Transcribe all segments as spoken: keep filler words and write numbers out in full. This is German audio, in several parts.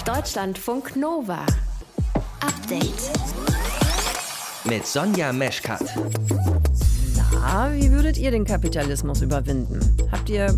Deutschlandfunk Nova. Update. Mit Sonja Meschkat. Na, wie würdet ihr den Kapitalismus überwinden? Habt ihr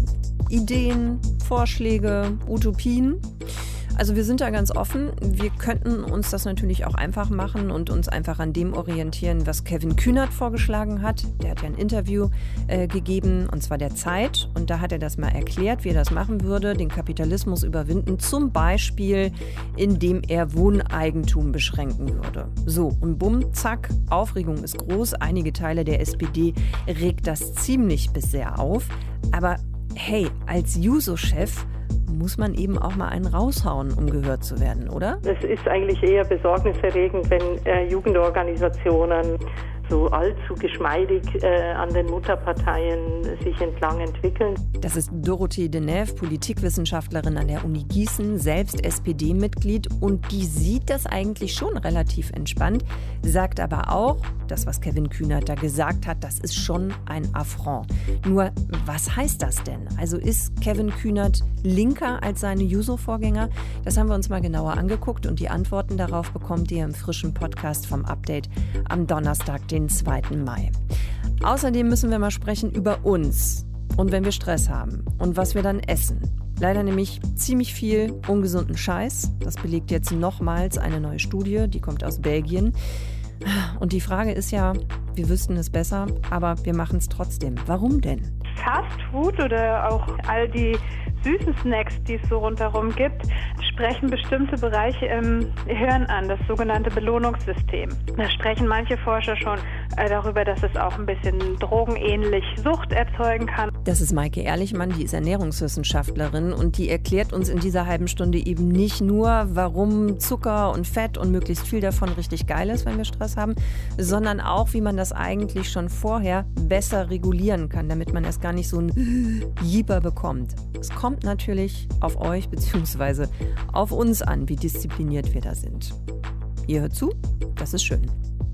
Ideen, Vorschläge, Utopien? Also wir sind da ganz offen. Wir könnten uns das natürlich auch einfach machen und uns einfach an dem orientieren, was Kevin Kühnert vorgeschlagen hat. Der hat ja ein Interview äh, gegeben, und zwar der Zeit. Und da hat er das mal erklärt, wie er das machen würde, den Kapitalismus überwinden. Zum Beispiel, indem er Wohneigentum beschränken würde. So, und bumm, zack, Aufregung ist groß. Einige Teile der S P D regt das ziemlich bis sehr auf. Aber hey, als Juso-Chef muss man eben auch mal einen raushauen, um gehört zu werden, oder? Es ist eigentlich eher besorgniserregend, wenn äh, Jugendorganisationen so allzu geschmeidig äh, an den Mutterparteien sich entlang entwickeln. Das ist Dorothee Deneve, Politikwissenschaftlerin an der Uni Gießen, selbst S P D-Mitglied, und die sieht das eigentlich schon relativ entspannt, sagt aber auch, das, was Kevin Kühnert da gesagt hat, das ist schon ein Affront. Nur, was heißt das denn? Also ist Kevin Kühnert linker als seine Juso-Vorgänger? Das haben wir uns mal genauer angeguckt, und die Antworten darauf bekommt ihr im frischen Podcast vom Update am Donnerstag, den zweiten Mai. Außerdem müssen wir mal sprechen über uns und wenn wir Stress haben und was wir dann essen. Leider nämlich ziemlich viel ungesunden Scheiß. Das belegt jetzt nochmals eine neue Studie, die kommt aus Belgien. Und die Frage ist ja, wir wüssten es besser, aber wir machen es trotzdem. Warum denn? Fast Food oder auch all die süßen Snacks, die es so rundherum gibt, sprechen bestimmte Bereiche im Hirn an, das sogenannte Belohnungssystem. Da sprechen manche Forscher schon äh, darüber, dass es auch ein bisschen drogenähnlich Sucht erzeugen kann. Das ist Maike Ehrlichmann, die ist Ernährungswissenschaftlerin, und die erklärt uns in dieser halben Stunde eben nicht nur, warum Zucker und Fett und möglichst viel davon richtig geil ist, wenn wir Stress haben, sondern auch, wie man das eigentlich schon vorher besser regulieren kann, damit man erst gar nicht so ein Jieber bekommt. Es kommt natürlich auf euch bzw. auf uns an, wie diszipliniert wir da sind. Ihr hört zu, das ist schön.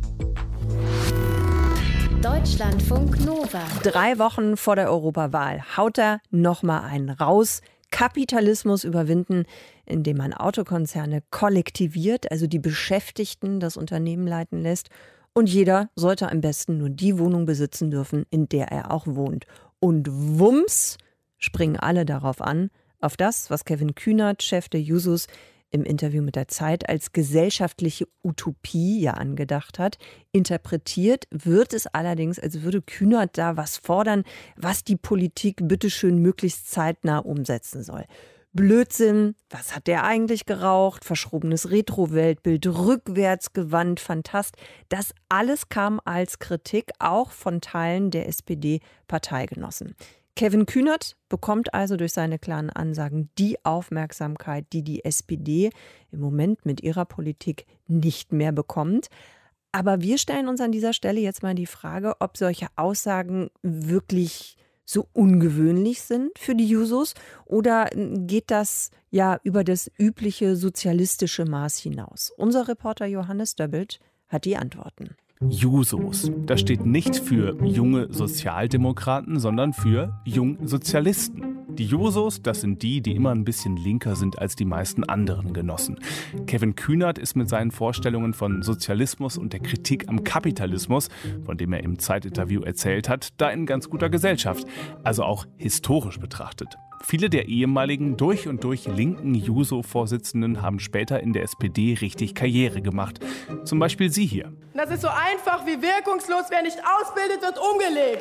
Deutschlandfunk Nova. Drei Wochen vor der Europawahl haut er nochmal einen raus. Kapitalismus überwinden, indem man Autokonzerne kollektiviert, also die Beschäftigten das Unternehmen leiten lässt. Und jeder sollte am besten nur die Wohnung besitzen dürfen, in der er auch wohnt. Und wumms, springen alle darauf an, auf das, was Kevin Kühnert, Chef der Jusos, im Interview mit der Zeit als gesellschaftliche Utopie ja angedacht hat. Interpretiert wird es allerdings, als würde Kühnert da was fordern, was die Politik bitteschön möglichst zeitnah umsetzen soll. Blödsinn, was hat der eigentlich geraucht? Verschrobenes Retro-Weltbild, rückwärts gewandt, Fantast. Das alles kam als Kritik auch von Teilen der S P D-Parteigenossen. Kevin Kühnert bekommt also durch seine klaren Ansagen die Aufmerksamkeit, die die S P D im Moment mit ihrer Politik nicht mehr bekommt. Aber wir stellen uns an dieser Stelle jetzt mal die Frage, ob solche Aussagen wirklich so ungewöhnlich sind für die Jusos, oder geht das ja über das übliche sozialistische Maß hinaus? Unser Reporter Johannes Döbbelt hat die Antworten. Jusos. Das steht nicht für junge Sozialdemokraten, sondern für Jungsozialisten. Die Jusos, das sind die, die immer ein bisschen linker sind als die meisten anderen Genossen. Kevin Kühnert ist mit seinen Vorstellungen von Sozialismus und der Kritik am Kapitalismus, von dem er im Zeitinterview erzählt hat, da in ganz guter Gesellschaft, also auch historisch betrachtet. Viele der ehemaligen durch und durch linken Juso-Vorsitzenden haben später in der S P D richtig Karriere gemacht. Zum Beispiel sie hier. Das ist so einfach wie wirkungslos, wer nicht ausbildet, wird umgelegt.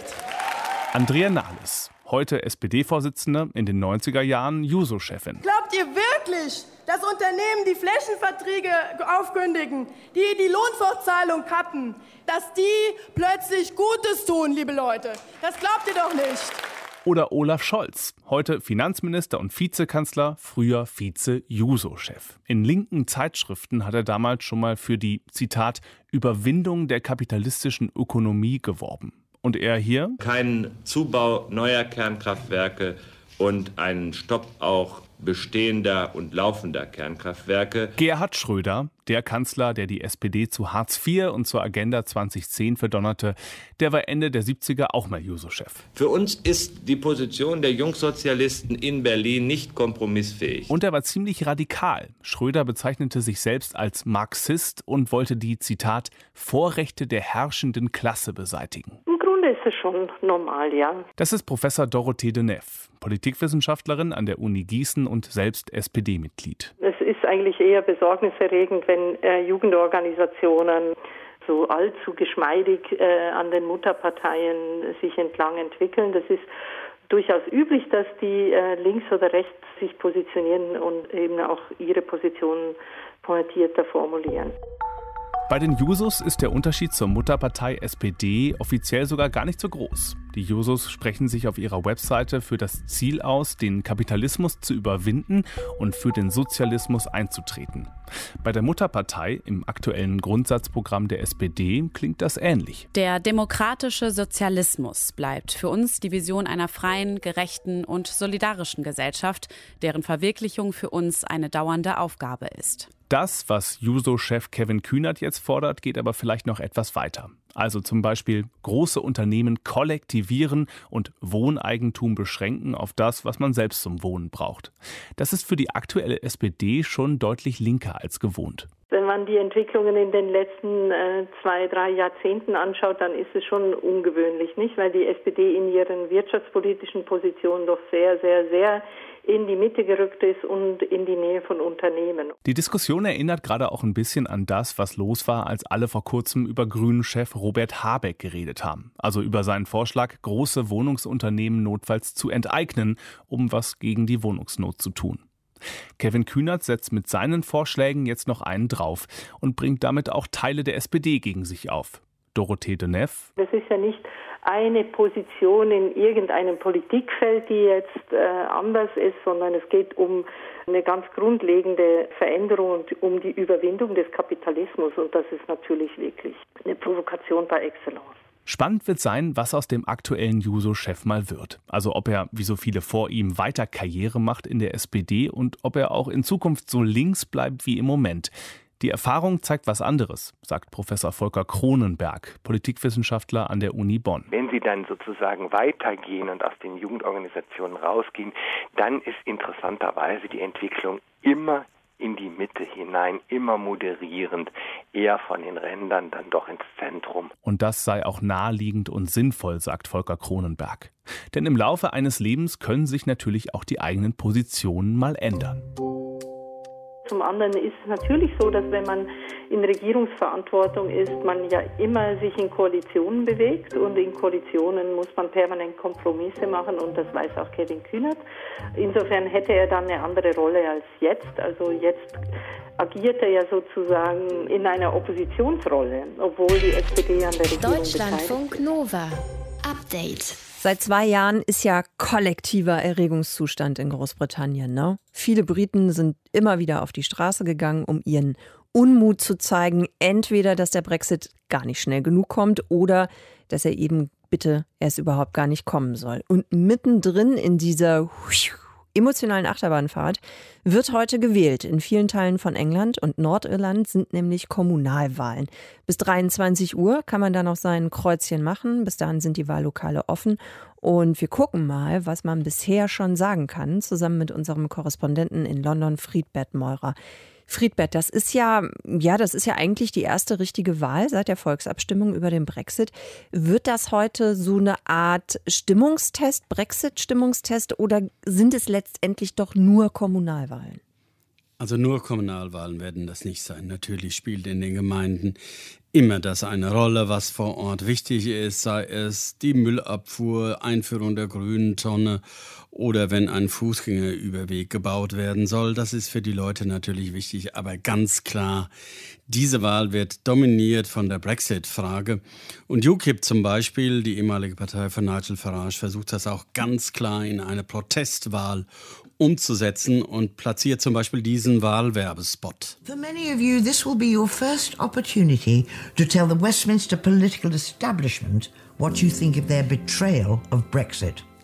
Andrea Nahles, heute S P D-Vorsitzende, in den neunziger Jahren Juso-Chefin. Glaubt ihr wirklich, dass Unternehmen, die Flächenverträge aufkündigen, die die Lohnfortzahlung cutten, dass die plötzlich Gutes tun, liebe Leute? Das glaubt ihr doch nicht. Oder Olaf Scholz, heute Finanzminister und Vizekanzler, früher Vize-Juso-Chef. In linken Zeitschriften hat er damals schon mal für die, Zitat, Überwindung der kapitalistischen Ökonomie geworben. Und er hier? Keinen Zubau neuer Kernkraftwerke und einen Stopp auch bestehender und laufender Kernkraftwerke. Gerhard Schröder, der Kanzler, der die S P D zu Hartz vier und zur Agenda zwanzig zehn verdonnerte, der war Ende der siebziger auch mal Juso-Chef. Für uns ist die Position der Jungsozialisten in Berlin nicht kompromissfähig. Und er war ziemlich radikal. Schröder bezeichnete sich selbst als Marxist und wollte die, Zitat, Vorrechte der herrschenden Klasse beseitigen. Im Grunde ist es schon normal, ja. Das ist Professor Dorothee de Neff, Politikwissenschaftlerin an der Uni Gießen und selbst S P D-Mitglied. Es ist eigentlich eher besorgniserregend, wenn äh, Jugendorganisationen so allzu geschmeidig äh, an den Mutterparteien sich entlang entwickeln. Das ist durchaus üblich, dass die äh, links oder rechts sich positionieren und eben auch ihre Positionen pointierter formulieren. Bei den Jusos ist der Unterschied zur Mutterpartei S P D offiziell sogar gar nicht so groß. Die Jusos sprechen sich auf ihrer Webseite für das Ziel aus, den Kapitalismus zu überwinden und für den Sozialismus einzutreten. Bei der Mutterpartei im aktuellen Grundsatzprogramm der S P D klingt das ähnlich. Der demokratische Sozialismus bleibt für uns die Vision einer freien, gerechten und solidarischen Gesellschaft, deren Verwirklichung für uns eine dauernde Aufgabe ist. Das, was Juso-Chef Kevin Kühnert jetzt fordert, geht aber vielleicht noch etwas weiter. Also zum Beispiel große Unternehmen kollektivieren und Wohneigentum beschränken auf das, was man selbst zum Wohnen braucht. Das ist für die aktuelle S P D schon deutlich linker als gewohnt. Wenn man die Entwicklungen in den letzten äh, zwei, drei Jahrzehnten anschaut, dann ist es schon ungewöhnlich, nicht? Weil die S P D in ihren wirtschaftspolitischen Positionen doch sehr, sehr, sehr in die Mitte gerückt ist und in die Nähe von Unternehmen. Die Diskussion erinnert gerade auch ein bisschen an das, was los war, als alle vor kurzem über Grünen-Chef Robert Habeck geredet haben. Also über seinen Vorschlag, große Wohnungsunternehmen notfalls zu enteignen, um was gegen die Wohnungsnot zu tun. Kevin Kühnert setzt mit seinen Vorschlägen jetzt noch einen drauf und bringt damit auch Teile der S P D gegen sich auf. Dorothee de Neff. Das ist ja nicht eine Position in irgendeinem Politikfeld, die jetzt äh, anders ist, sondern es geht um eine ganz grundlegende Veränderung und um die Überwindung des Kapitalismus. Und das ist natürlich wirklich eine Provokation par excellence. Spannend wird sein, was aus dem aktuellen Juso-Chef mal wird. Also ob er, wie so viele vor ihm, weiter Karriere macht in der S P D und ob er auch in Zukunft so links bleibt wie im Moment. Die Erfahrung zeigt was anderes, sagt Professor Volker Cronenberg, Politikwissenschaftler an der Uni Bonn. Wenn Sie dann sozusagen weitergehen und aus den Jugendorganisationen rausgehen, dann ist interessanterweise die Entwicklung immer in die Mitte hinein, immer moderierend, eher von den Rändern dann doch ins Zentrum. Und das sei auch naheliegend und sinnvoll, sagt Volker Cronenberg. Denn im Laufe eines Lebens können sich natürlich auch die eigenen Positionen mal ändern. Zum anderen ist es natürlich so, dass wenn man in Regierungsverantwortung ist, man ja immer sich in Koalitionen bewegt und in Koalitionen muss man permanent Kompromisse machen und das weiß auch Kevin Kühnert. Insofern hätte er dann eine andere Rolle als jetzt. Also jetzt agiert er ja sozusagen in einer Oppositionsrolle, obwohl die S P D an der Regierung beteiligt ist. Deutschlandfunk Nova. Update. Seit zwei Jahren ist ja kollektiver Erregungszustand in Großbritannien. Ne? Viele Briten sind immer wieder auf die Straße gegangen, um ihren Unmut zu zeigen. Entweder, dass der Brexit gar nicht schnell genug kommt oder dass er eben bitte erst überhaupt gar nicht kommen soll. Und mittendrin in dieser emotionalen Achterbahnfahrt wird heute gewählt. In vielen Teilen von England und Nordirland sind nämlich Kommunalwahlen. Bis dreiundzwanzig Uhr kann man da noch sein Kreuzchen machen. Bis dahin sind die Wahllokale offen. Und wir gucken mal, was man bisher schon sagen kann, zusammen mit unserem Korrespondenten in London, Friedbert Meurer. Friedbert, das ist ja, ja, das ist ja eigentlich die erste richtige Wahl seit der Volksabstimmung über den Brexit. Wird das heute so eine Art Stimmungstest, Brexit-Stimmungstest oder sind es letztendlich doch nur Kommunalwahlen? Also nur Kommunalwahlen werden das nicht sein. Natürlich spielt in den Gemeinden immer das eine Rolle, was vor Ort wichtig ist, sei es die Müllabfuhr, Einführung der grünen Tonne oder wenn ein Fußgängerüberweg gebaut werden soll. Das ist für die Leute natürlich wichtig, aber ganz klar, diese Wahl wird dominiert von der Brexit-Frage. Und U K I P zum Beispiel, die ehemalige Partei von Nigel Farage, versucht das auch ganz klar in eine Protestwahl umzusetzen und platziert zum Beispiel diesen Wahlwerbespot. For many of you, this will be your first opportunity to tell the Westminster political establishment what you think of their betrayal of Brexit.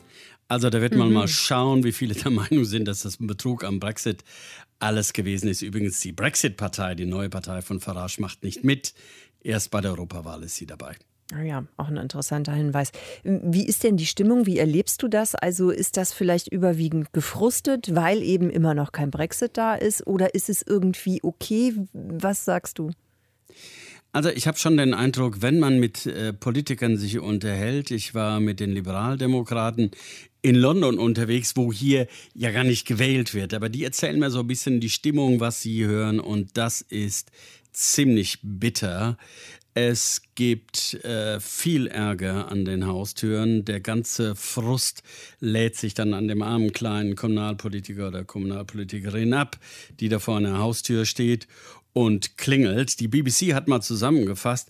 Also da wird man Mhm. mal schauen, wie viele der Meinung sind, dass das ein Betrug am Brexit alles gewesen ist. Übrigens die Brexit-Partei, die neue Partei von Farage, macht nicht mit. Erst bei der Europawahl ist sie dabei. Ja, auch ein interessanter Hinweis. Wie ist denn die Stimmung? Wie erlebst du das? Also ist das vielleicht überwiegend gefrustet, weil eben immer noch kein Brexit da ist? Oder ist es irgendwie okay? Was sagst du? Also ich habe schon den Eindruck, wenn man mit äh, Politikern sich unterhält, ich war mit den Liberaldemokraten in London unterwegs, wo hier ja gar nicht gewählt wird, aber die erzählen mir so ein bisschen die Stimmung, was sie hören, und das ist ziemlich bitter. Es gibt äh, viel Ärger an den Haustüren. Der ganze Frust lädt sich dann an dem armen kleinen Kommunalpolitiker oder Kommunalpolitikerin ab, die da vor einer Haustür steht und klingelt. Die B B C hat mal zusammengefasst,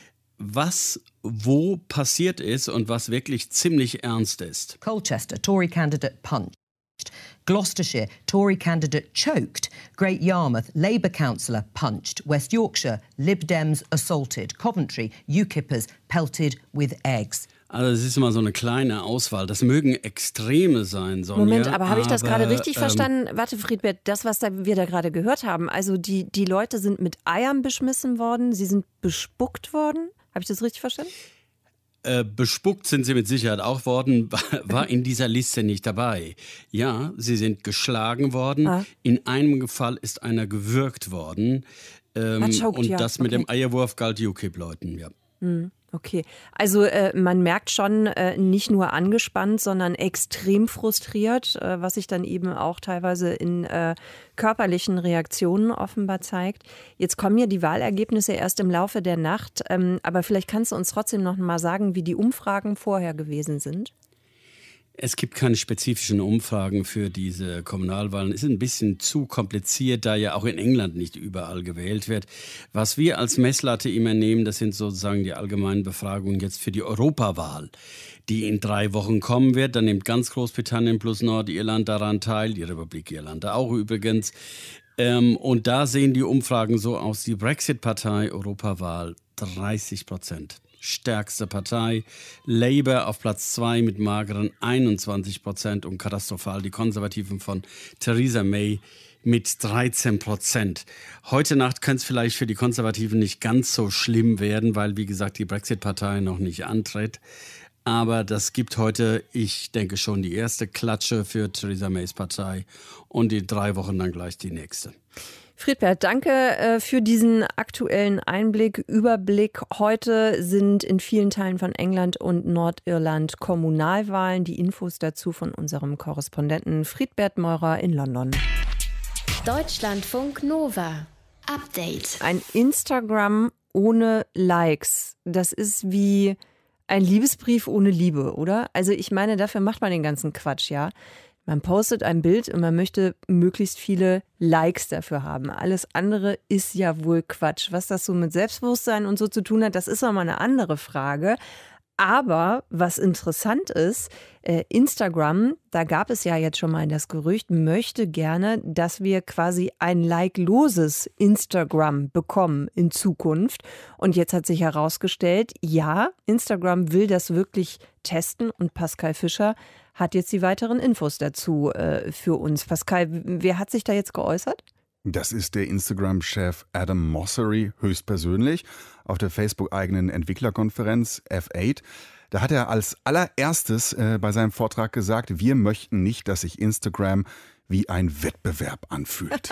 was wo passiert ist und was wirklich ziemlich ernst ist. Colchester, Tory candidate punched. Gloucestershire, Tory candidate choked. Great Yarmouth, Labour councillor punched. West Yorkshire, Lib Dems assaulted. Coventry, UKIPers pelted with eggs. Also es ist immer so eine kleine Auswahl. Das mögen Extreme sein, Sonja. Moment, aber habe ich das gerade richtig ähm, verstanden? Warte, Friedbert, das, was da, wir da gerade gehört haben, also die, die Leute sind mit Eiern beschmissen worden, sie sind bespuckt worden. Habe ich das richtig verstanden? Äh, bespuckt sind sie mit Sicherheit auch worden, war in dieser Liste nicht dabei. Ja, sie sind geschlagen worden. Ah. In einem Fall ist einer gewürgt worden. Ähm, choked, und ja. das mit okay. dem Eierwurf galt U K I P-Leuten, ja. Hm. Okay, also äh, man merkt schon äh, nicht nur angespannt, sondern extrem frustriert, äh, was sich dann eben auch teilweise in äh, körperlichen Reaktionen offenbar zeigt. Jetzt kommen ja die Wahlergebnisse erst im Laufe der Nacht, ähm, aber vielleicht kannst du uns trotzdem noch mal sagen, wie die Umfragen vorher gewesen sind. Es gibt keine spezifischen Umfragen für diese Kommunalwahlen. Es ist ein bisschen zu kompliziert, da ja auch in England nicht überall gewählt wird. Was wir als Messlatte immer nehmen, das sind sozusagen die allgemeinen Befragungen jetzt für die Europawahl, die in drei Wochen kommen wird. Da nimmt ganz Großbritannien plus Nordirland daran teil, die Republik Irland auch übrigens. Ähm, und da sehen die Umfragen so aus, die Brexit-Partei, Europawahl, dreißig Prozent. Stärkste Partei. Labour auf Platz zwei mit mageren einundzwanzig Prozent und katastrophal die Konservativen von Theresa May mit dreizehn Prozent. Heute Nacht könnte es vielleicht für die Konservativen nicht ganz so schlimm werden, weil, wie gesagt, die Brexit-Partei noch nicht antritt. Aber das gibt heute, ich denke schon, die erste Klatsche für Theresa Mays Partei und in drei Wochen dann gleich die nächste. Friedbert, danke äh, für diesen aktuellen Einblick, Überblick. Heute sind in vielen Teilen von England und Nordirland Kommunalwahlen. Die Infos dazu von unserem Korrespondenten Friedbert Meurer in London. Deutschlandfunk Nova. Update. Ein Instagram ohne Likes. Das ist wie ein Liebesbrief ohne Liebe, oder? Also ich meine, dafür macht man den ganzen Quatsch, ja. Man postet ein Bild und man möchte möglichst viele Likes dafür haben. Alles andere ist ja wohl Quatsch. Was das so mit Selbstbewusstsein und so zu tun hat, das ist nochmal eine andere Frage. Aber was interessant ist, äh, Instagram, da gab es ja jetzt schon mal das Gerücht, möchte gerne, dass wir quasi ein like-loses Instagram bekommen in Zukunft. Und jetzt hat sich herausgestellt, ja, Instagram will das wirklich testen und Pascal Fischer hat jetzt die weiteren Infos dazu äh, für uns. Pascal, wer hat sich da jetzt geäußert? Das ist der Instagram-Chef Adam Mosseri höchstpersönlich auf der Facebook-eigenen Entwicklerkonferenz F acht. Da hat er als allererstes äh, bei seinem Vortrag gesagt, wir möchten nicht, dass sich Instagram wie ein Wettbewerb anfühlt.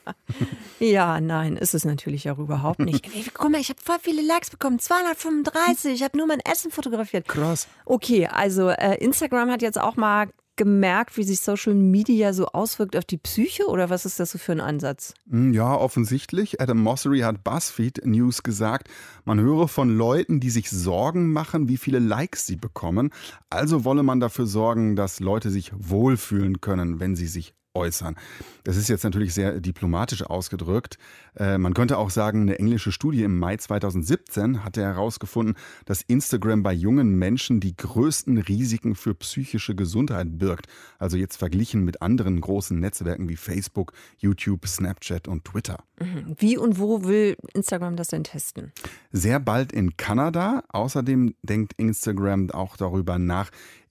Ja, nein, ist es natürlich auch überhaupt nicht. Guck mal, ich habe voll viele Likes bekommen, zweihundertfünfunddreißig, ich habe nur mein Essen fotografiert. Krass. Okay, also äh, Instagram hat jetzt auch mal gemerkt, wie sich Social Media so auswirkt auf die Psyche, oder was ist das so für ein Ansatz? Ja, offensichtlich. Adam Mosseri hat BuzzFeed News gesagt, man höre von Leuten, die sich Sorgen machen, wie viele Likes sie bekommen. Also wolle man dafür sorgen, dass Leute sich wohlfühlen können, wenn sie sich äußern. Das ist jetzt natürlich sehr diplomatisch ausgedrückt. Äh, man könnte auch sagen, eine englische Studie im Mai zweitausendsiebzehn hatte herausgefunden, dass Instagram bei jungen Menschen die größten Risiken für psychische Gesundheit birgt. Also jetzt verglichen mit anderen großen Netzwerken wie Facebook, YouTube, Snapchat und Twitter. Wie und wo will Instagram das denn testen? Sehr bald in Kanada. Außerdem denkt Instagram auch darüber nach,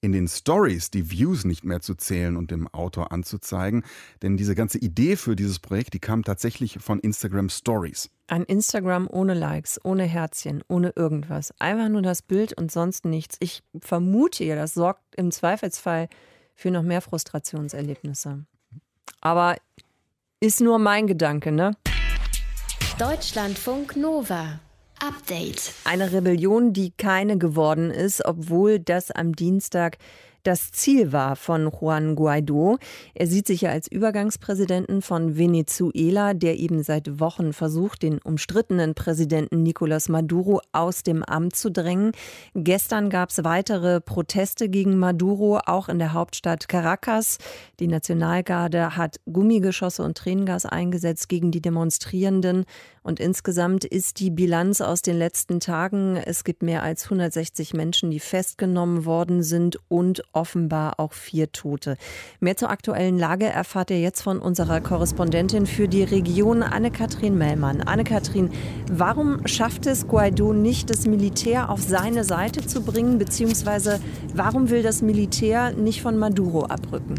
in den Stories die Views nicht mehr zu zählen und dem Autor anzuzeigen. Denn diese ganze Idee für dieses Projekt, die kam tatsächlich von Instagram Stories. Ein Instagram ohne Likes, ohne Herzchen, ohne irgendwas. Einfach nur das Bild und sonst nichts. Ich vermute ja, das sorgt im Zweifelsfall für noch mehr Frustrationserlebnisse. Aber ist nur mein Gedanke, ne? Deutschlandfunk Nova. Update. Eine Rebellion, die keine geworden ist, obwohl das am Dienstag das Ziel war von Juan Guaidó. Er sieht sich ja als Übergangspräsidenten von Venezuela, der eben seit Wochen versucht, den umstrittenen Präsidenten Nicolás Maduro aus dem Amt zu drängen. Gestern gab es weitere Proteste gegen Maduro, auch in der Hauptstadt Caracas. Die Nationalgarde hat Gummigeschosse und Tränengas eingesetzt gegen die Demonstrierenden. Und insgesamt ist die Bilanz aus den letzten Tagen, es gibt mehr als hundertsechzig Menschen, die festgenommen worden sind und offenbar auch vier Tote. Mehr zur aktuellen Lage erfahrt ihr jetzt von unserer Korrespondentin für die Region, Anne-Kathrin Mellmann. Anne-Kathrin, warum schafft es Guaidó nicht, das Militär auf seine Seite zu bringen, beziehungsweise warum will das Militär nicht von Maduro abrücken?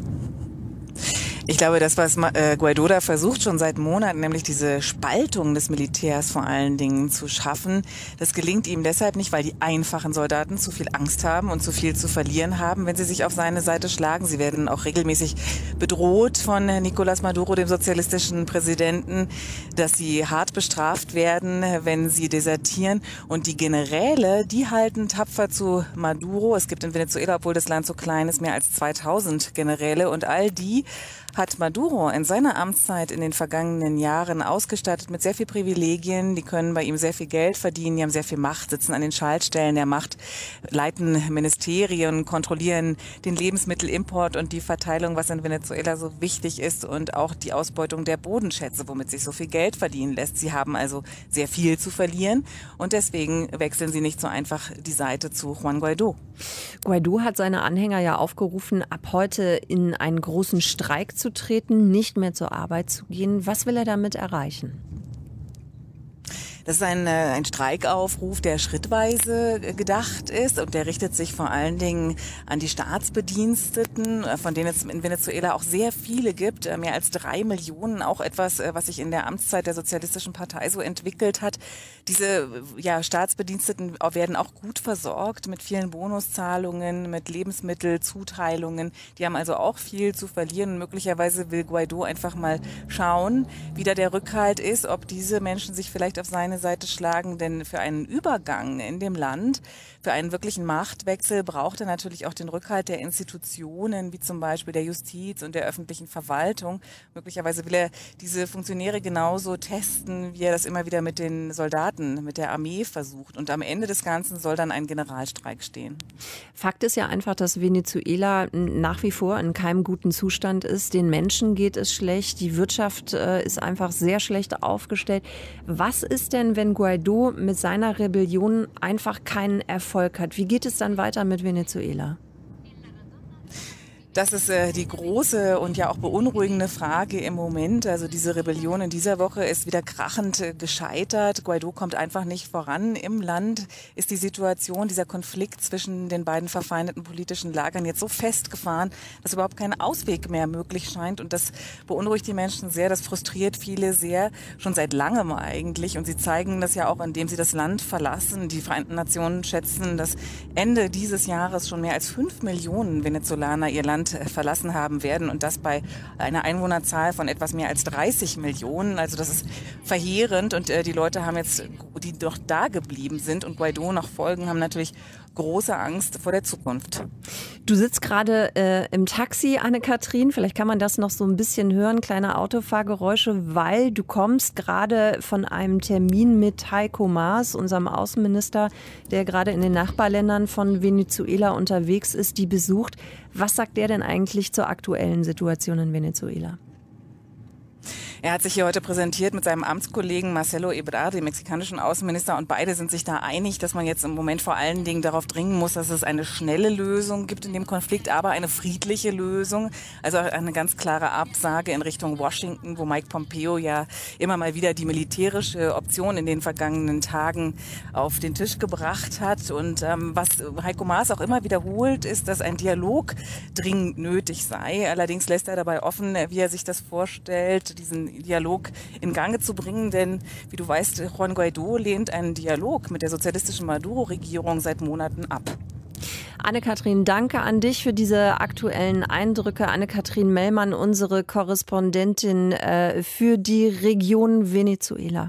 Ich glaube, das, was Guaidó da versucht, schon seit Monaten, nämlich diese Spaltung des Militärs vor allen Dingen zu schaffen, das gelingt ihm deshalb nicht, weil die einfachen Soldaten zu viel Angst haben und zu viel zu verlieren haben, wenn sie sich auf seine Seite schlagen. Sie werden auch regelmäßig bedroht von Nicolás Maduro, dem sozialistischen Präsidenten, dass sie hart bestraft werden, wenn sie desertieren. Und die Generäle, die halten tapfer zu Maduro. Es gibt in Venezuela, obwohl das Land so klein ist, mehr als zweitausend Generäle. Und all die hat Maduro in seiner Amtszeit in den vergangenen Jahren ausgestattet mit sehr viel Privilegien. Die können bei ihm sehr viel Geld verdienen, die haben sehr viel Macht, sitzen an den Schaltstellen der Macht, leiten Ministerien, kontrollieren den Lebensmittelimport und die Verteilung, was in Venezuela so wichtig ist, und auch die Ausbeutung der Bodenschätze, womit sich so viel Geld verdienen lässt. Sie haben also sehr viel zu verlieren und deswegen wechseln sie nicht so einfach die Seite zu Juan Guaidó. Guaidó hat seine Anhänger ja aufgerufen, ab heute in einen großen Streik zu treten, nicht mehr zur Arbeit zu gehen. Was will er damit erreichen? Das ist ein, ein Streikaufruf, der schrittweise gedacht ist und der richtet sich vor allen Dingen an die Staatsbediensteten, von denen es in Venezuela auch sehr viele gibt, mehr als drei Millionen, auch etwas, was sich in der Amtszeit der Sozialistischen Partei so entwickelt hat. Diese ja, Staatsbediensteten werden auch gut versorgt mit vielen Bonuszahlungen, mit Lebensmittelzuteilungen. Die haben also auch viel zu verlieren. Möglicherweise will Guaidó einfach mal schauen, wie da der Rückhalt ist, ob diese Menschen sich vielleicht auf seine Seite schlagen, denn für einen Übergang in dem Land, für einen wirklichen Machtwechsel braucht er natürlich auch den Rückhalt der Institutionen, wie zum Beispiel der Justiz und der öffentlichen Verwaltung. Möglicherweise will er diese Funktionäre genauso testen, wie er das immer wieder mit den Soldaten, mit der Armee versucht. Und am Ende des Ganzen soll dann ein Generalstreik stehen. Fakt ist ja einfach, dass Venezuela nach wie vor in keinem guten Zustand ist. Den Menschen geht es schlecht, die Wirtschaft äh, ist einfach sehr schlecht aufgestellt. Was ist denn, wenn Guaidó mit seiner Rebellion einfach keinen Erfolg hat? Wie geht es dann weiter mit Venezuela? Das ist äh, die große und ja auch beunruhigende Frage im Moment. Also diese Rebellion in dieser Woche ist wieder krachend äh, gescheitert. Guaidó kommt einfach nicht voran. Im Land ist die Situation, dieser Konflikt zwischen den beiden verfeindeten politischen Lagern jetzt so festgefahren, dass überhaupt kein Ausweg mehr möglich scheint. Und das beunruhigt die Menschen sehr, das frustriert viele sehr, schon seit langem eigentlich. Und sie zeigen das ja auch, indem sie das Land verlassen. Die Vereinten Nationen schätzen, dass Ende dieses Jahres schon mehr als fünf Millionen Venezolaner ihr Land verlassen haben werden und das bei einer Einwohnerzahl von etwas mehr als dreißig Millionen. Also das ist verheerend und äh, die Leute haben jetzt, die doch da geblieben sind und Guaidó noch folgen, haben natürlich große Angst vor der Zukunft. Du sitzt gerade äh, im Taxi, Anne-Kathrin. Vielleicht kann man das noch so ein bisschen hören, kleine Autofahrgeräusche, weil du kommst gerade von einem Termin mit Heiko Maas, unserem Außenminister, der gerade in den Nachbarländern von Venezuela unterwegs ist, die besucht. Was sagt der denn eigentlich zur aktuellen Situation in Venezuela? Er hat sich hier heute präsentiert mit seinem Amtskollegen Marcelo Ebrard, dem mexikanischen Außenminister, und beide sind sich da einig, dass man jetzt im Moment vor allen Dingen darauf dringen muss, dass es eine schnelle Lösung gibt in dem Konflikt, aber eine friedliche Lösung. Also eine ganz klare Absage in Richtung Washington, wo Mike Pompeo ja immer mal wieder die militärische Option in den vergangenen Tagen auf den Tisch gebracht hat. Und ähm, was Heiko Maas auch immer wiederholt, ist, dass ein Dialog dringend nötig sei. Allerdings lässt er dabei offen, wie er sich das vorstellt, diesen Dialog in Gange zu bringen. Denn, wie du weißt, Juan Guaidó lehnt einen Dialog mit der sozialistischen Maduro-Regierung seit Monaten ab. Anne-Kathrin, danke an dich für diese aktuellen Eindrücke. Anne-Kathrin Mellmann, unsere Korrespondentin äh, für die Region Venezuela.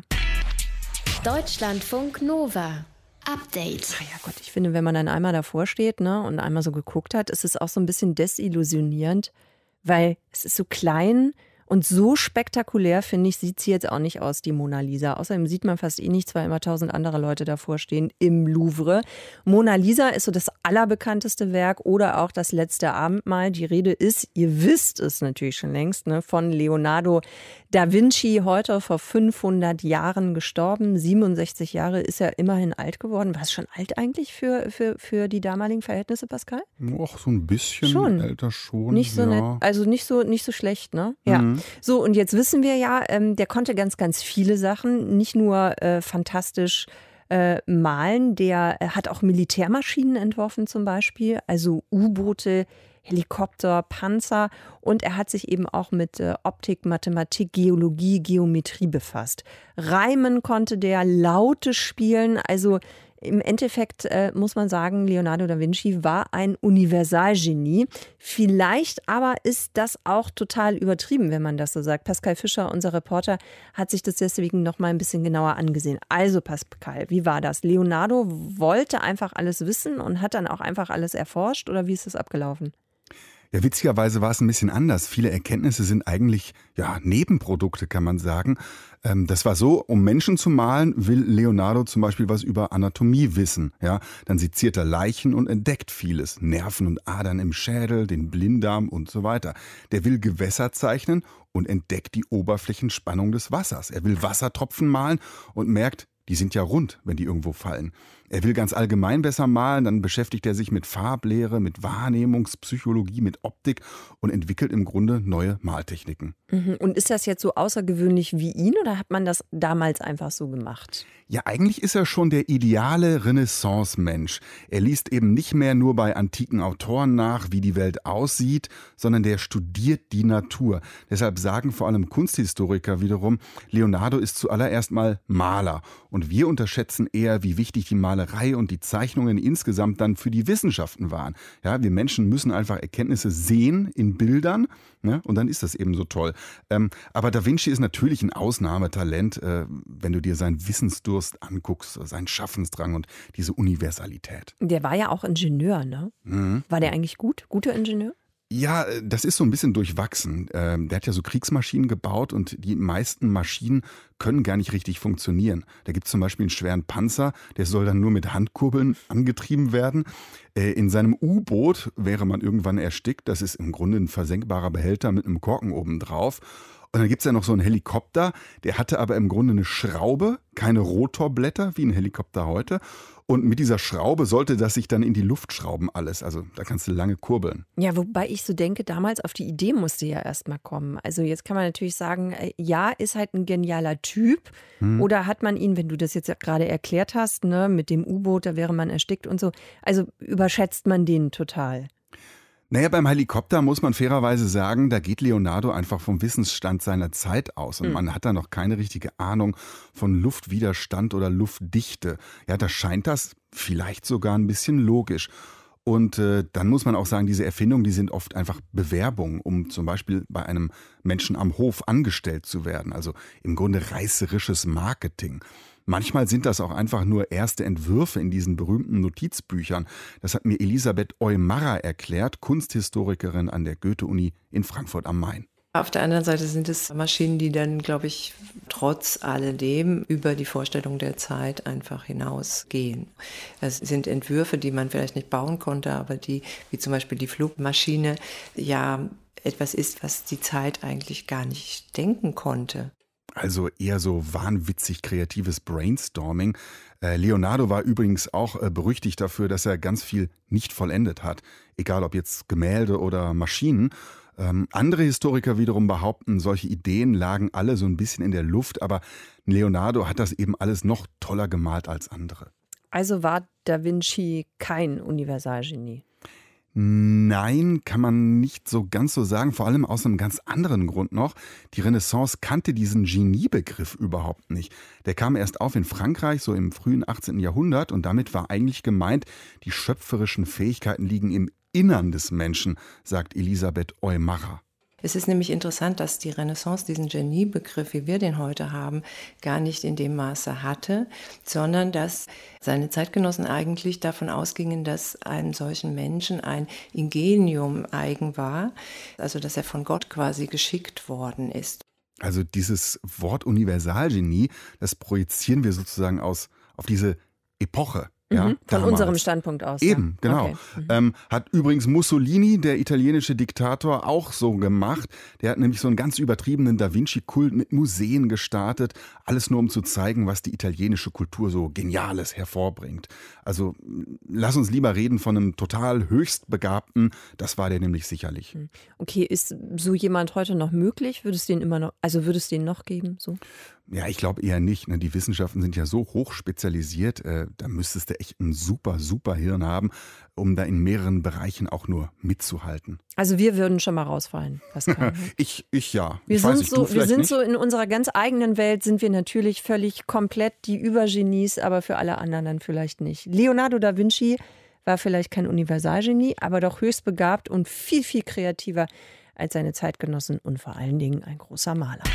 Deutschlandfunk Nova. Update. Ach ja Gott, ich finde, wenn man dann einmal davor steht, ne, und einmal so geguckt hat, ist es auch so ein bisschen desillusionierend, weil es ist so klein und so spektakulär, finde ich, sieht sie jetzt auch nicht aus, die Mona Lisa. Außerdem sieht man fast eh nichts, weil immer tausend andere Leute davor stehen im Louvre. Mona Lisa ist so das allerbekannteste Werk oder auch das letzte Abendmahl. Die Rede ist, ihr wisst es natürlich schon längst, ne, von Leonardo da Vinci, heute vor fünfhundert Jahren gestorben. siebenundsechzig Jahre ist er immerhin alt geworden. War es schon alt eigentlich für, für, für die damaligen Verhältnisse, Pascal? Och, so ein bisschen schon. älter schon. Nicht so ja. nett, also nicht so, nicht so schlecht, ne? Ja. Mhm. So, und jetzt wissen wir ja, ähm, der konnte ganz, ganz viele Sachen, nicht nur äh, fantastisch äh, malen, der äh, hat auch Militärmaschinen entworfen zum Beispiel, also U-Boote, Helikopter, Panzer, und er hat sich eben auch mit äh, Optik, Mathematik, Geologie, Geometrie befasst. Reimen konnte der, Laute spielen, also im Endeffekt äh, muss man sagen, Leonardo da Vinci war ein Universalgenie. Vielleicht aber ist das auch total übertrieben, wenn man das so sagt. Pascal Fischer, unser Reporter, hat sich das deswegen noch mal ein bisschen genauer angesehen. Also Pascal, wie war das? Leonardo wollte einfach alles wissen und hat dann auch einfach alles erforscht, oder wie ist das abgelaufen? Ja, witzigerweise war es ein bisschen anders. Viele Erkenntnisse sind eigentlich ja Nebenprodukte, kann man sagen. Ähm, das war so, um Menschen zu malen, will Leonardo zum Beispiel was über Anatomie wissen. Ja, dann seziert er Leichen und entdeckt vieles. Nerven und Adern im Schädel, den Blinddarm und so weiter. Der will Gewässer zeichnen und entdeckt die Oberflächenspannung des Wassers. Er will Wassertropfen malen und merkt, die sind ja rund, wenn die irgendwo fallen. Er will ganz allgemein besser malen, dann beschäftigt er sich mit Farblehre, mit Wahrnehmungspsychologie, mit Optik und entwickelt im Grunde neue Maltechniken. Und ist das jetzt so außergewöhnlich wie ihn, oder hat man das damals einfach so gemacht? Ja, eigentlich ist er schon der ideale Renaissance-Mensch. Er liest eben nicht mehr nur bei antiken Autoren nach, wie die Welt aussieht, sondern der studiert die Natur. Deshalb sagen vor allem Kunsthistoriker wiederum, Leonardo ist zuallererst mal Maler. Und wir unterschätzen eher, wie wichtig die Malerei und die Zeichnungen insgesamt dann für die Wissenschaften waren. Ja, wir Menschen müssen einfach Erkenntnisse sehen in Bildern, ne? Und dann ist das eben so toll. Ähm, aber Da Vinci ist natürlich ein Ausnahmetalent, äh, wenn du dir seinen Wissensdurst anguckst, seinen Schaffensdrang und diese Universalität. Der war ja auch Ingenieur, ne? Mhm. War der eigentlich gut? Guter Ingenieur? Ja, das ist so ein bisschen durchwachsen. Ähm, der hat ja so Kriegsmaschinen gebaut und die meisten Maschinen können gar nicht richtig funktionieren. Da gibt es zum Beispiel einen schweren Panzer, der soll dann nur mit Handkurbeln angetrieben werden. Äh, in seinem U-Boot wäre man irgendwann erstickt. Das ist im Grunde ein versenkbarer Behälter mit einem Korken oben drauf. Und dann gibt es ja noch so einen Helikopter, der hatte aber im Grunde eine Schraube, keine Rotorblätter wie ein Helikopter heute. Und mit dieser Schraube sollte das sich dann in die Luft schrauben alles. Also da kannst du lange kurbeln. Ja, wobei ich so denke, damals auf die Idee musste ja erst mal kommen. Also jetzt kann man natürlich sagen, ja, ist halt ein genialer Typ. Hm. Oder hat man ihn, wenn du das jetzt gerade erklärt hast, ne, mit dem U-Boot, da wäre man erstickt und so. Also überschätzt man den total. Naja, beim Helikopter muss man fairerweise sagen, da geht Leonardo einfach vom Wissensstand seiner Zeit aus. Und mhm. man hat da noch keine richtige Ahnung von Luftwiderstand oder Luftdichte. Ja, da scheint das vielleicht sogar ein bisschen logisch. Und äh, dann muss man auch sagen, diese Erfindungen, die sind oft einfach Bewerbungen, um zum Beispiel bei einem Menschen am Hof angestellt zu werden. Also im Grunde reißerisches Marketing. Manchmal sind das auch einfach nur erste Entwürfe in diesen berühmten Notizbüchern. Das hat mir Elisabeth Eumacher erklärt, Kunsthistorikerin an der Goethe-Uni in Frankfurt am Main. Auf der anderen Seite sind es Maschinen, die dann, glaube ich, trotz alledem über die Vorstellung der Zeit einfach hinausgehen. Es sind Entwürfe, die man vielleicht nicht bauen konnte, aber die, wie zum Beispiel die Flugmaschine, ja etwas ist, was die Zeit eigentlich gar nicht denken konnte. Also eher so wahnwitzig kreatives Brainstorming. Äh, Leonardo war übrigens auch äh, berüchtigt dafür, dass er ganz viel nicht vollendet hat. Egal ob jetzt Gemälde oder Maschinen. Ähm, andere Historiker wiederum behaupten, solche Ideen lagen alle so ein bisschen in der Luft. Aber Leonardo hat das eben alles noch toller gemalt als andere. Also war Da Vinci kein Universalgenie? Nein, kann man nicht so ganz so sagen, vor allem aus einem ganz anderen Grund noch. Die Renaissance kannte diesen Geniebegriff überhaupt nicht. Der kam erst auf in Frankreich, so im frühen achtzehnten Jahrhundert, und damit war eigentlich gemeint, die schöpferischen Fähigkeiten liegen im Innern des Menschen, sagt Elisabeth Eumacher. Es ist nämlich interessant, dass die Renaissance diesen Geniebegriff, wie wir den heute haben, gar nicht in dem Maße hatte, sondern dass seine Zeitgenossen eigentlich davon ausgingen, dass einem solchen Menschen ein Ingenium eigen war, also dass er von Gott quasi geschickt worden ist. Also dieses Wort Universalgenie, das projizieren wir sozusagen aus auf diese Epoche. Ja, mhm, von unserem Standpunkt aus. Eben, ja. genau. Okay. Mhm. Ähm, hat übrigens Mussolini, der italienische Diktator, auch so gemacht. Der hat nämlich so einen ganz übertriebenen Da Vinci-Kult mit Museen gestartet. Alles nur, um zu zeigen, was die italienische Kultur so Geniales hervorbringt. Also lass uns lieber reden von einem total Höchstbegabten. Das war der nämlich sicherlich. Okay, ist so jemand heute noch möglich? Würde es den immer noch, also würde es den noch geben? So? Ja, ich glaube eher nicht. Ne? Die Wissenschaften sind ja so hoch spezialisiert, äh, da müsstest du echt ein super, super Hirn haben, um da in mehreren Bereichen auch nur mitzuhalten. Also wir würden schon mal rausfallen. Pascal. ich, ich ja. Wir ich sind, weiß nicht, so, wir sind nicht. so in unserer ganz eigenen Welt, sind wir natürlich völlig komplett die Übergenies, aber für alle anderen dann vielleicht nicht. Leonardo da Vinci war vielleicht kein Universalgenie, aber doch höchst begabt und viel, viel kreativer als seine Zeitgenossen und vor allen Dingen ein großer Maler.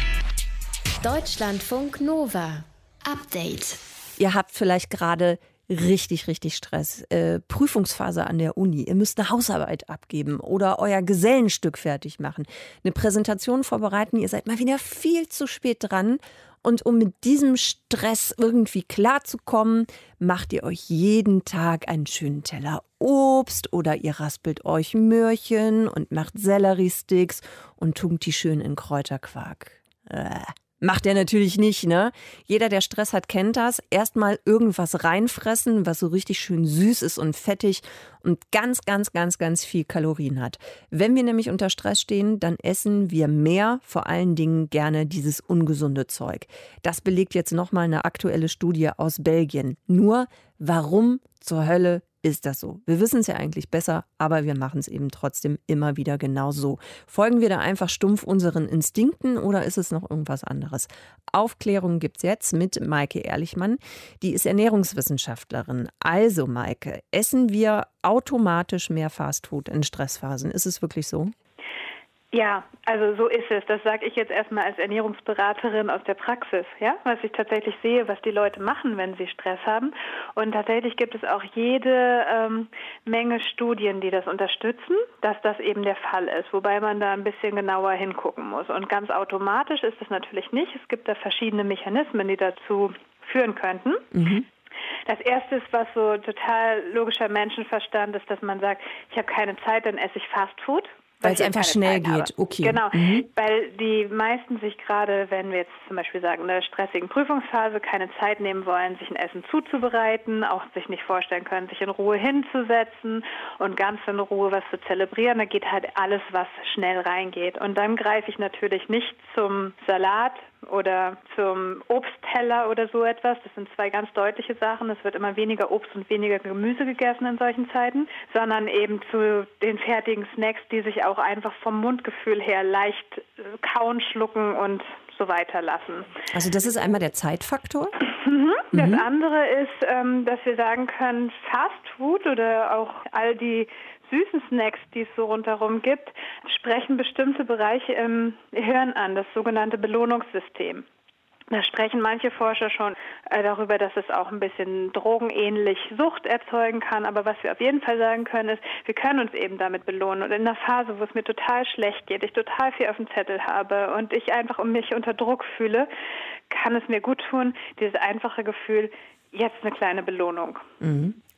Deutschlandfunk Nova. Update. Ihr habt vielleicht gerade richtig, richtig Stress. Äh, Prüfungsphase an der Uni. Ihr müsst eine Hausarbeit abgeben oder euer Gesellenstück fertig machen. Eine Präsentation vorbereiten. Ihr seid mal wieder viel zu spät dran. Und um mit diesem Stress irgendwie klarzukommen, macht ihr euch jeden Tag einen schönen Teller Obst oder ihr raspelt euch Möhrchen und macht Selleriesticks und tunkt die schön in Kräuterquark. Äh. Macht er natürlich nicht, ne? Jeder, der Stress hat, kennt das. Erstmal irgendwas reinfressen, was so richtig schön süß ist und fettig und ganz, ganz, ganz, ganz viel Kalorien hat. Wenn wir nämlich unter Stress stehen, dann essen wir mehr, vor allen Dingen gerne dieses ungesunde Zeug. Das belegt jetzt nochmal eine aktuelle Studie aus Belgien. Nur, warum zur Hölle ist das so? Wir wissen es ja eigentlich besser, aber wir machen es eben trotzdem immer wieder genau so. Folgen wir da einfach stumpf unseren Instinkten oder ist es noch irgendwas anderes? Aufklärung gibt's jetzt mit Maike Ehrlichmann. Die ist Ernährungswissenschaftlerin. Also Maike, essen wir automatisch mehr Fastfood in Stressphasen? Ist es wirklich so? Ja, also so ist es. Das sage ich jetzt erstmal als Ernährungsberaterin aus der Praxis, ja, was ich tatsächlich sehe, was die Leute machen, wenn sie Stress haben. Und tatsächlich gibt es auch jede ähm, Menge Studien, die das unterstützen, dass das eben der Fall ist, wobei man da ein bisschen genauer hingucken muss. Und ganz automatisch ist es natürlich nicht. Es gibt da verschiedene Mechanismen, die dazu führen könnten. Mhm. Das Erste ist, was so total logischer Menschenverstand ist, dass man sagt, ich habe keine Zeit, dann esse ich Fastfood. Weil es einfach schnell geht, okay. Genau, mhm. weil die meisten sich gerade, wenn wir jetzt zum Beispiel sagen, in einer stressigen Prüfungsphase keine Zeit nehmen wollen, sich ein Essen zuzubereiten, auch sich nicht vorstellen können, sich in Ruhe hinzusetzen und ganz in Ruhe was zu zelebrieren. Da geht halt alles, was schnell reingeht. Und dann greife ich natürlich nicht zum Salat oder zum Obstteller oder so etwas. Das sind zwei ganz deutliche Sachen. Es wird immer weniger Obst und weniger Gemüse gegessen in solchen Zeiten, sondern eben zu den fertigen Snacks, die sich auch einfach vom Mundgefühl her leicht kauen, schlucken und so weiter lassen. Also das ist einmal der Zeitfaktor? Mhm. Das mhm. andere ist, ähm, dass wir sagen können, Fast Food oder auch all die süßen Snacks, die es so rundherum gibt, sprechen bestimmte Bereiche im Hirn an, das sogenannte Belohnungssystem. Da sprechen manche Forscher schon äh, darüber, dass es auch ein bisschen drogenähnlich Sucht erzeugen kann. Aber was wir auf jeden Fall sagen können, ist, wir können uns eben damit belohnen. Und in einer Phase, wo es mir total schlecht geht, ich total viel auf dem Zettel habe und ich einfach um mich unter Druck fühle, kann es mir gut tun, dieses einfache Gefühl, jetzt eine kleine Belohnung. Mhm.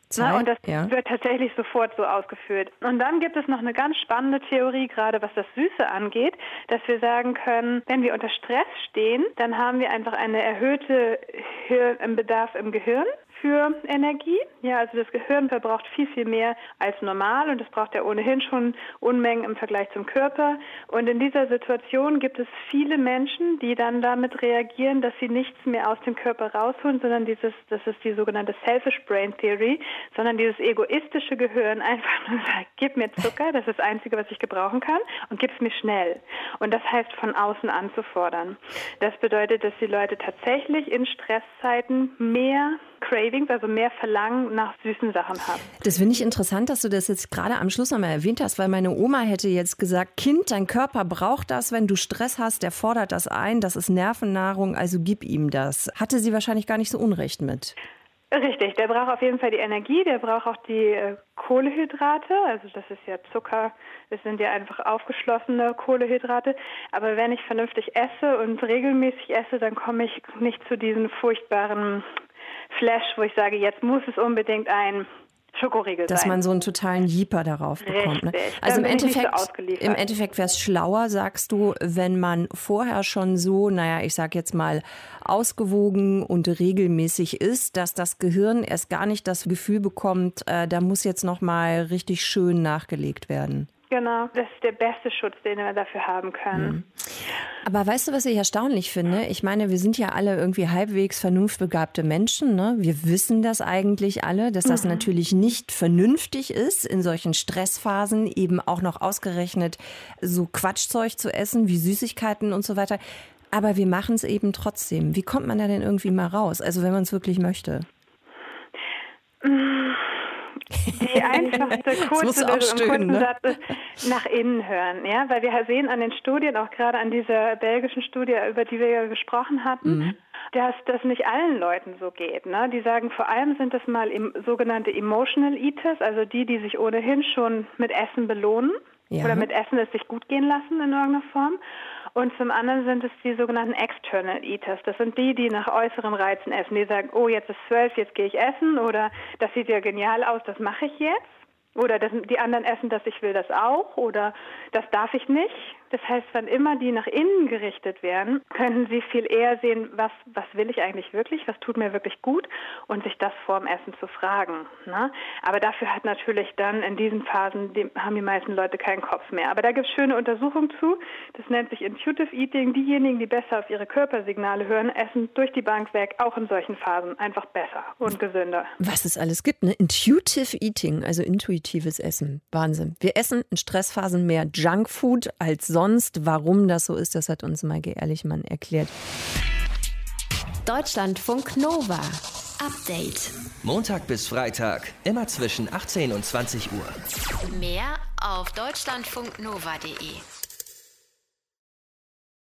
Na, und das ja. wird tatsächlich sofort so ausgeführt. Und dann gibt es noch eine ganz spannende Theorie, gerade was das Süße angeht, dass wir sagen können, wenn wir unter Stress stehen, dann haben wir einfach eine erhöhte Bedarf im Gehirn für Energie. Ja, also das Gehirn verbraucht viel, viel mehr als normal und das braucht ja ohnehin schon Unmengen im Vergleich zum Körper. Und in dieser Situation gibt es viele Menschen, die dann damit reagieren, dass sie nichts mehr aus dem Körper rausholen, sondern dieses, das ist die sogenannte Selfish Brain Theory, sondern dieses egoistische Gehirn einfach nur sagt, gib mir Zucker, das ist das Einzige, was ich gebrauchen kann und gib es mir schnell. Und das heißt, von außen anzufordern. Das bedeutet, dass die Leute tatsächlich in Stresszeiten mehr Cravings, also mehr Verlangen nach süßen Sachen haben. Das finde ich interessant, dass du das jetzt gerade am Schluss nochmal erwähnt hast, weil meine Oma hätte jetzt gesagt, Kind, dein Körper braucht das, wenn du Stress hast, der fordert das ein, das ist Nervennahrung, also gib ihm das. Hatte sie wahrscheinlich gar nicht so Unrecht mit. Richtig, der braucht auf jeden Fall die Energie, der braucht auch die äh, Kohlenhydrate, also das ist ja Zucker, das sind ja einfach aufgeschlossene Kohlenhydrate, aber wenn ich vernünftig esse und regelmäßig esse, dann komme ich nicht zu diesen furchtbaren Flash, wo ich sage, jetzt muss es unbedingt ein Schokoriegel Dass sein. man so einen totalen Jeeper darauf bekommt. Ne? Also im Endeffekt, so im Endeffekt wäre es schlauer, sagst du, wenn man vorher schon so, naja, ich sag jetzt mal, ausgewogen und regelmäßig ist, dass das Gehirn erst gar nicht das Gefühl bekommt, äh, da muss jetzt nochmal richtig schön nachgelegt werden. Genau, das ist der beste Schutz, den wir dafür haben können. Aber weißt du, was ich erstaunlich finde? Ich meine, wir sind ja alle irgendwie halbwegs vernunftbegabte Menschen. Ne? Wir wissen das eigentlich alle, dass das mhm. natürlich nicht vernünftig ist, in solchen Stressphasen eben auch noch ausgerechnet so Quatschzeug zu essen, wie Süßigkeiten und so weiter. Aber wir machen es eben trotzdem. Wie kommt man da denn irgendwie mal raus? Also wenn man es wirklich möchte. Die einfachste kurze Lösung im kurzen Satz ist nach innen hören, ja, weil wir sehen an den Studien, auch gerade an dieser belgischen Studie, über die wir ja gesprochen hatten, mhm. dass das nicht allen Leuten so geht. Ne? Die sagen, vor allem sind das mal im, sogenannte Emotional Eaters, also die, die sich ohnehin schon mit Essen belohnen ja. oder mit Essen es sich gut gehen lassen in irgendeiner Form. Und zum anderen sind es die sogenannten External Eaters. Das sind die, die nach äußeren Reizen essen. Die sagen, oh, jetzt ist zwölf, jetzt gehe ich essen. Oder das sieht ja genial aus, das mache ich jetzt. Oder das, die anderen essen das, ich will das auch. Oder das darf ich nicht. Das heißt, wann immer die nach innen gerichtet werden, können sie viel eher sehen, was, was will ich eigentlich wirklich, was tut mir wirklich gut und sich das vorm Essen zu fragen. Ne? Aber dafür hat natürlich dann in diesen Phasen, die, haben die meisten Leute keinen Kopf mehr. Aber da gibt es schöne Untersuchungen zu. Das nennt sich Intuitive Eating. Diejenigen, die besser auf ihre Körpersignale hören, essen durch die Bank weg, auch in solchen Phasen, einfach besser und gesünder. Was es alles gibt, ne? Intuitive Eating, also intuitives Essen. Wahnsinn. Wir essen in Stressphasen mehr Junkfood als sonst. Sonst, warum das so ist, das hat uns Maike Ehrlichmann erklärt. Deutschlandfunk Nova. Update. Montag bis Freitag, immer zwischen achtzehn und zwanzig Uhr. Mehr auf deutschlandfunknova punkt de.